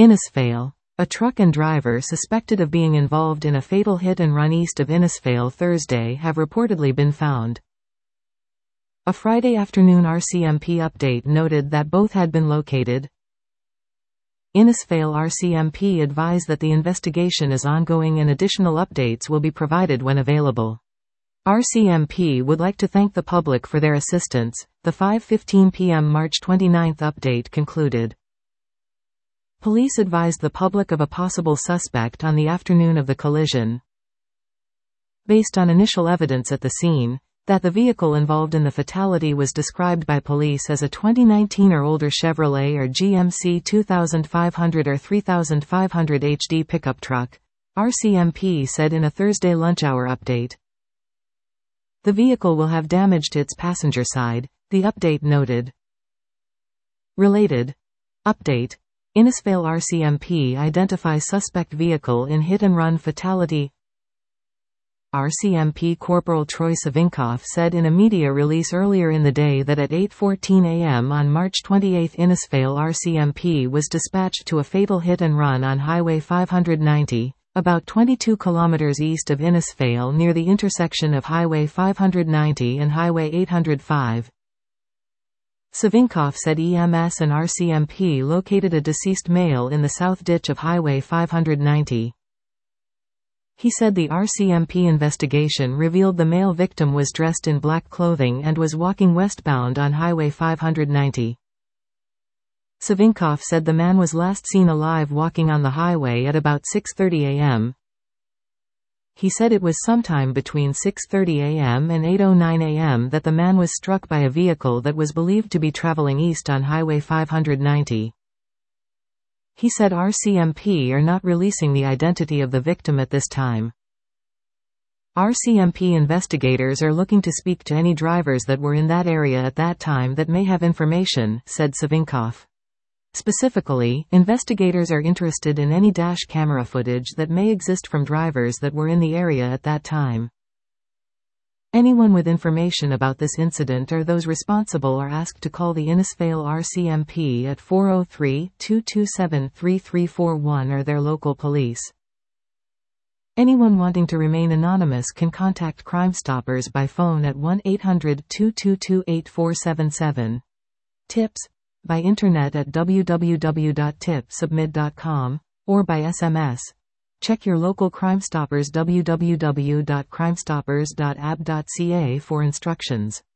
Innisfail. A truck and driver suspected of being involved in a fatal hit-and-run east of Innisfail Thursday have reportedly been found. A Friday afternoon RCMP update noted that both had been located. Innisfail RCMP advised that the investigation is ongoing and additional updates will be provided when available. RCMP would like to thank the public for their assistance, the 5:15 p.m. March 29 update concluded. Police advised the public of a possible suspect on the afternoon of the collision. Based on initial evidence at the scene, that the vehicle involved in the fatality was described by police as a 2019 or older Chevrolet or GMC 2500 or 3500 HD pickup truck, RCMP said in a Thursday lunch hour update. The vehicle will have damage to its passenger side, the update noted. Related update. Innisfail RCMP identifies suspect vehicle in hit-and-run fatality. RCMP Corporal Troy Savinkoff said in a media release earlier in the day that at 8:14 a.m. on March 28 Innisfail RCMP was dispatched to a fatal hit-and-run on Highway 590, about 22 kilometers east of Innisfail near the intersection of Highway 590 and Highway 805. Savinkoff said EMS and RCMP located a deceased male in the south ditch of Highway 590. He said the RCMP investigation revealed the male victim was dressed in black clothing and was walking westbound on Highway 590. Savinkoff said the man was last seen alive walking on the highway at about 6:30 a.m. He said it was sometime between 6:30 a.m. and 8:09 a.m. that the man was struck by a vehicle that was believed to be traveling east on Highway 590. He said RCMP are not releasing the identity of the victim at this time. RCMP investigators are looking to speak to any drivers that were in that area at that time that may have information, said Savinkoff. Specifically, investigators are interested in any dash camera footage that may exist from drivers that were in the area at that time. Anyone with information about this incident or those responsible are asked to call the Innisfail RCMP at 403-227-3341 or their local police. Anyone wanting to remain anonymous can contact Crime Stoppers by phone at 1-800-222-8477. Tips by internet at www.tipsubmit.com, or by SMS. Check your local Crime Stoppers www.crimestoppers.ab.ca for instructions.